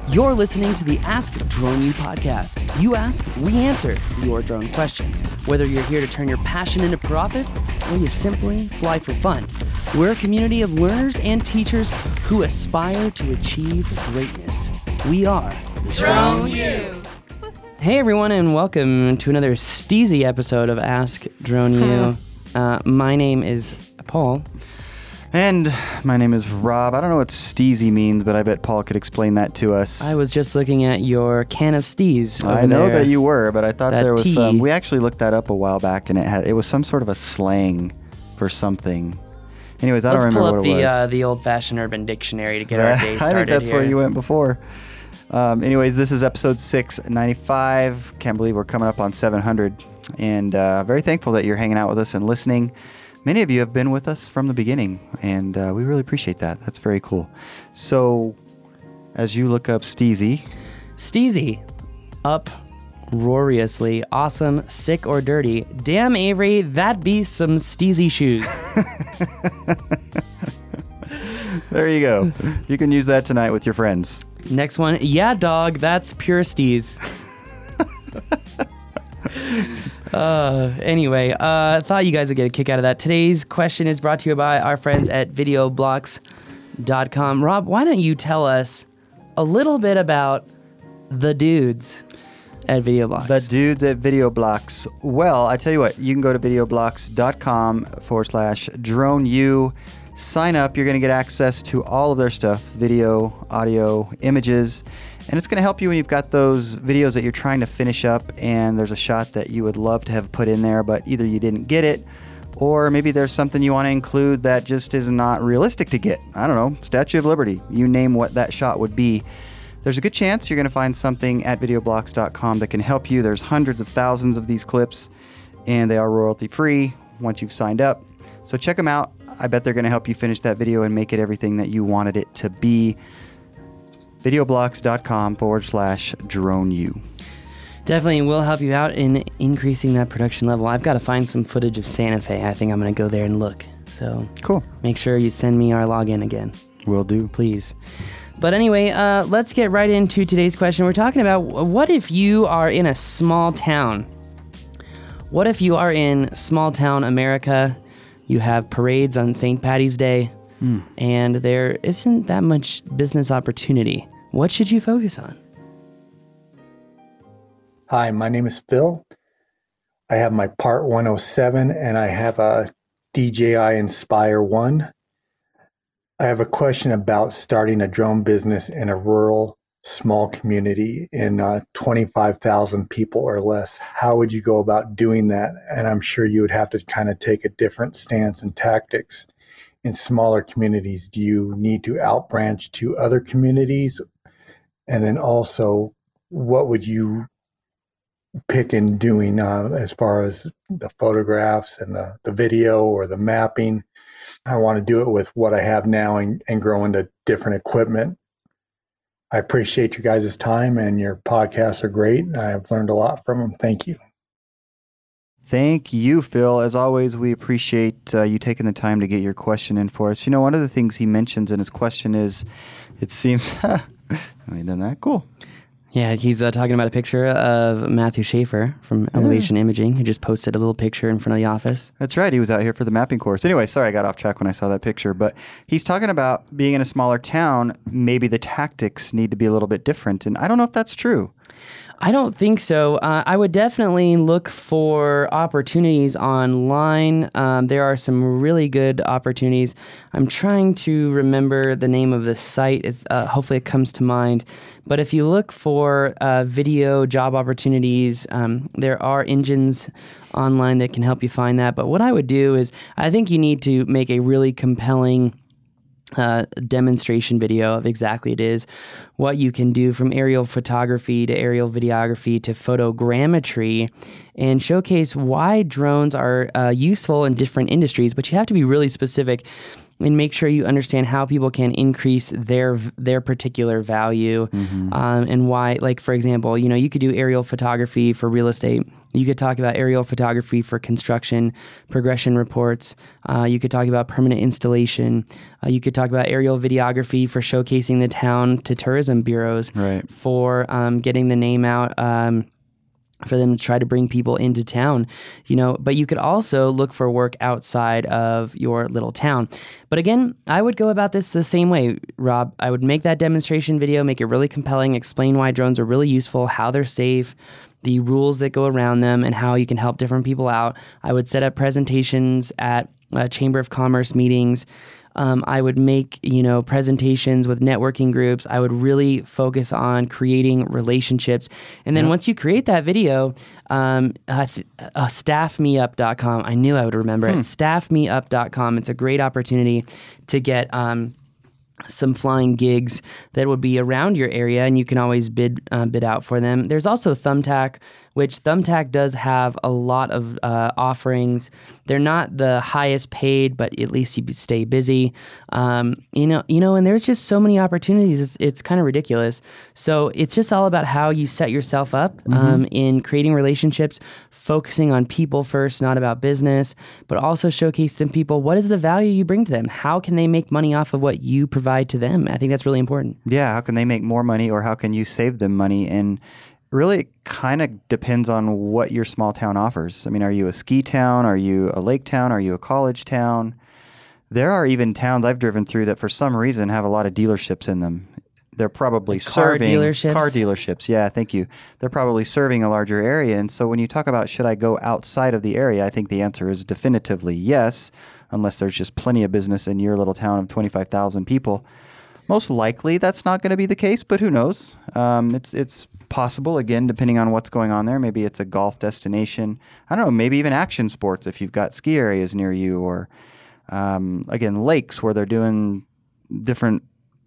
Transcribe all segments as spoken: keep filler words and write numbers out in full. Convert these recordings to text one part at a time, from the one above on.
You're listening to the Ask Drone U podcast. You ask, we answer your drone questions. Whether you're here to turn your passion into profit or you simply fly for fun, we're a community of learners and teachers who aspire to achieve greatness. We are Drone U. Hey everyone, and welcome to another steezy episode of Ask Drone U. uh, my name is Paul. And my name is Rob. I don't know what steezy means, but I bet Paul could explain that to us. I was just looking at your can of steez. I know there. that you were, but I thought That there was tea. some. We actually looked that up a while back, and it had it was some sort of a slang for something. Anyways, I Let's don't pull remember up what it the was. uh, the old-fashioned Urban Dictionary to get our day started I think that's here. where you went before. Um, anyways, this is episode six ninety-five. Can't believe we're coming up on seven hundred, and uh, very thankful that you're hanging out with us and listening. Many of you have been with us from the beginning, and uh, we really appreciate that. That's very cool. So, as you look up Steezy. Steezy. Uproariously awesome, sick or dirty. Damn, Avery, that be some steezy shoes. There you go. You can use that tonight with your friends. Next one. Yeah, dog, that's pure steez. Uh, anyway, uh, thought you guys would get a kick out of that. Today's question is brought to you by our friends at video blocks dot com. Rob, why don't you tell us a little bit about the dudes at VideoBlocks? The dudes at VideoBlocks. Well, I tell you what, you can go to videoblocks.com forward slash drone U. Sign up. You're going to get access to all of their stuff, video, audio, images. And it's going to help you when you've got those videos that you're trying to finish up and there's a shot that you would love to have put in there, but either you didn't get it, or maybe there's something you want to include that just is not realistic to get. I don't know, Statue of Liberty. You name what that shot would be. There's a good chance you're going to find something at videoblocks dot com that can help you. There's hundreds of thousands of these clips, and they are royalty free once you've signed up. So check them out. I bet they're going to help you finish that video and make it everything that you wanted it to be. videoblocks.com forward slash drone U. Definitely will help you out in increasing that production level. I've got to find some footage of Santa Fe. I think I'm going to go there and look. So Cool. make sure you send me our login again. Will do. Please. But anyway, uh, let's get right into today's question. We're talking about what if you are in a small town? What if you are in small town America? You have parades on Saint Patty's Day, mm. and there isn't that much business opportunity. What should you focus on? Hi, my name is Phil. I have my Part one oh seven, and I have a D J I Inspire one. I have a question about starting a drone business in a rural, small community in uh, twenty-five thousand people or less. How would you go about doing that? And I'm sure you would have to kind of take a different stance and tactics. In smaller communities, do you need to outbranch to other communities? And then also, what would you pick in doing uh, as far as the photographs and the, the video or the mapping? I want to do it with what I have now and, and grow into different equipment. I appreciate you guys' time, and your podcasts are great. I've learned a lot from them. Thank you. Thank you, Phil. As always, we appreciate uh, you taking the time to get your question in for us. You know, one of the things he mentions in his question is, it seems, I mean, done that? Cool. Yeah, he's uh, talking about a picture of Matthew Schaefer from Elevation yeah. Imaging. He just posted a little picture in front of the office. That's right. He was out here for the mapping course. Anyway, sorry, I got off track when I saw that picture. But he's talking about being in a smaller town. Maybe the tactics need to be a little bit different. And I don't know if that's true. I don't think so. Uh, I would definitely look for opportunities online. Um, there are some really good opportunities. I'm trying to remember the name of the site. It's, uh, hopefully it comes to mind. But if you look for uh, video job opportunities, um, there are engines online that can help you find that. But what I would do is I think you need to make a really compelling Uh, demonstration video of exactly it is, what you can do from aerial photography to aerial videography to photogrammetry, and showcase why drones are uh, useful in different industries. But you have to be really specific. and make sure you understand how people can increase their their particular value, mm-hmm. um, and why. Like, for example, you know, you could do aerial photography for real estate. You could talk about aerial photography for construction, progression reports. Uh, you could talk about permanent installation. Uh, you could talk about aerial videography for showcasing the town to tourism bureaus, right. for um, getting the name out, um, for them to try to bring people into town, you know, but you could also look for work outside of your little town. But again, I would go about this the same way, Rob. I would make that demonstration video, make it really compelling, explain why drones are really useful, how they're safe, the rules that go around them, and how you can help different people out. I would set up presentations at uh, Chamber of Commerce meetings. Um, I would make, you know, presentations with networking groups. I would really focus on creating relationships. And then yeah. once you create that video, um, uh, th- uh, staff me up dot com, I knew I would remember hmm. it, staff me up dot com. It's a great opportunity to get um, some flying gigs that would be around your area, and you can always bid uh, bid out for them. There's also Thumbtack, which Thumbtack does have a lot of uh, offerings. They're not the highest paid, but at least you stay busy. Um, you know, you know, and there's just so many opportunities. It's, it's kind of ridiculous. So it's just all about how you set yourself up mm-hmm. um, in creating relationships, focusing on people first, not about business, but also showcasing people what is the value you bring to them. How can they make money off of what you provide to them? I think that's really important. Yeah, how can they make more money, or how can you save them money? And really, it kind of depends on what your small town offers. I mean, are you a ski town? Are you a lake town? Are you a college town? There are even towns I've driven through that for some reason have a lot of dealerships in them. They're probably like car serving dealerships? car dealerships. Yeah, thank you. They're probably serving a larger area. And so when you talk about should I go outside of the area, I think the answer is definitively yes, unless there's just plenty of business in your little town of twenty-five thousand people. Most likely that's not going to be the case, but who knows? Um, it's it's possible, again, depending on what's going on there. Maybe it's a golf destination. I don't know, maybe even action sports if you've got ski areas near you, or, um, again, lakes where they're doing different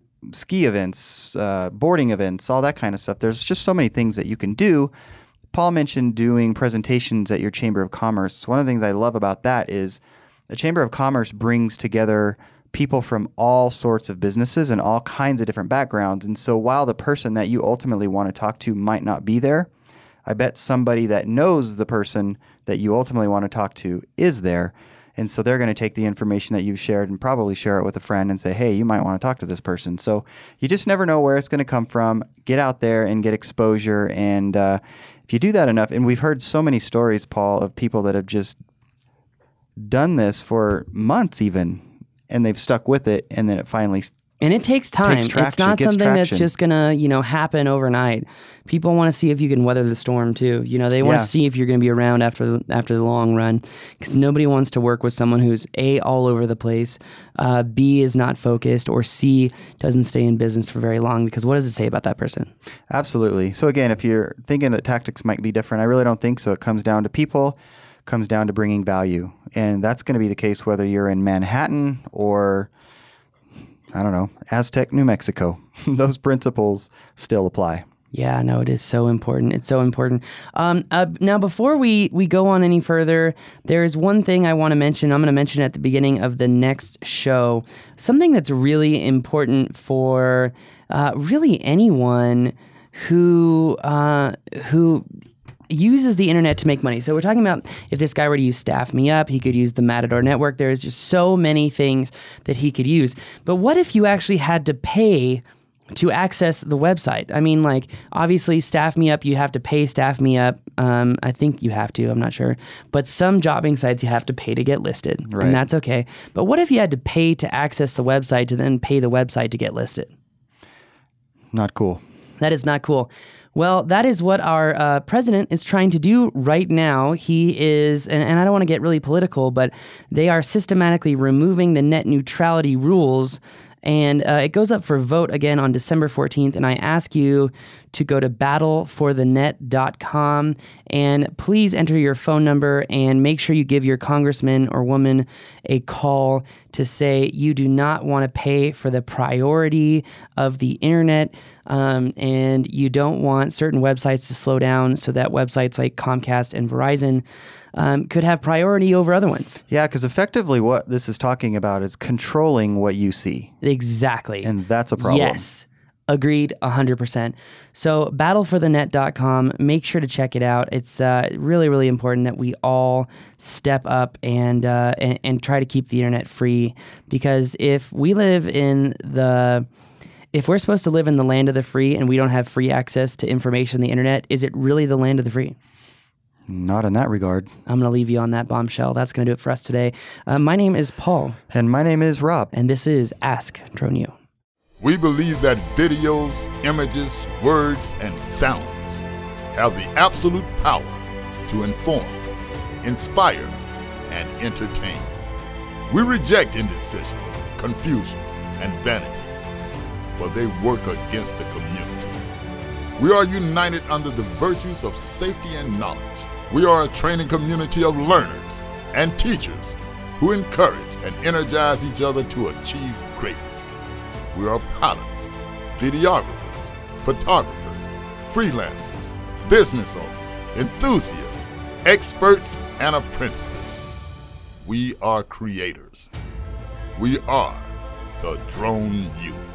ski events, uh, boarding events, all that kind of stuff. There's just so many things that you can do. Paul mentioned doing presentations at your Chamber of Commerce. One of the things I love about that is the Chamber of Commerce brings together people from all sorts of businesses and all kinds of different backgrounds. And so while the person that you ultimately want to talk to might not be there, I bet somebody that knows the person that you ultimately want to talk to is there. And so they're going to take the information that you've shared and probably share it with a friend and say, hey, you might want to talk to this person. So you just never know where it's going to come from. Get out there and get exposure. And uh, if you do that enough, and we've heard so many stories, Paul, of people that have just done this for months even, and they've stuck with it, and then it finally And it takes time. Takes traction, it's not gets something traction. that's just going to, you know, happen overnight. People want to see if you can weather the storm too. You know, they want Yeah. to see if you're going to be around after the, after the long run, because nobody wants to work with someone who's A, all over the place, uh, B, is not focused, or C, doesn't stay in business for very long, because what does it say about that person? Absolutely. So again, if you're thinking that tactics might be different, I really don't think so. It comes down to people, comes down to bringing value. And that's going to be the case whether you're in Manhattan or, I don't know, Aztec, New Mexico. Those principles still apply. Yeah, no, it is so important. It's so important. Um, uh, now, before we, we go on any further, there's one thing I want to mention. I'm going to mention at the beginning of the next show, something that's really important for uh, really anyone who uh, who uses the internet to make money. So we're talking about if this guy were to use Staff Me Up, he could use the Matador Network. There's just so many things that he could use. But what if you actually had to pay to access the website? I mean, like, obviously, Staff Me Up, you have to pay Staff Me Up. Um, I think you have to, I'm not sure. But some jobbing sites you have to pay to get listed, Right. and that's okay. But what if you had to pay to access the website to then pay the website to get listed? Not cool. That is not cool. Well, that is what our uh, president is trying to do right now. He is, and, and I don't want to get really political, but they are systematically removing the net neutrality rules. And uh, it goes up for vote again on December fourteenth. And I ask you to go to battle for the net dot com and please enter your phone number and make sure you give your congressman or woman a call to say you do not want to pay for the priority of the internet, um, and you don't want certain websites to slow down so that websites like Comcast and Verizon um, could have priority over other ones. Yeah, because effectively what this is talking about is controlling what you see. Exactly. And that's a problem. Yes. Agreed, one hundred percent. So battle for the net dot com, make sure to check it out. It's uh, really, really important that we all step up and, uh, and and try to keep the internet free, because if we live in the... If we're supposed to live in the land of the free and we don't have free access to information on the internet, is it really the land of the free? Not in that regard. I'm going to leave you on that bombshell. That's going to do it for us today. Uh, my name is Paul. And my name is Rob. And this is Ask Drone U. We believe that videos, images, words, and sounds have the absolute power to inform, inspire, and entertain. We reject indecision, confusion, and vanity, for they work against the community. We are united under the virtues of safety and knowledge. We are a training community of learners and teachers who encourage and energize each other to achieve greatness. We are pilots, videographers, photographers, freelancers, business owners, enthusiasts, experts, and apprentices. We are creators. We are the Drone U.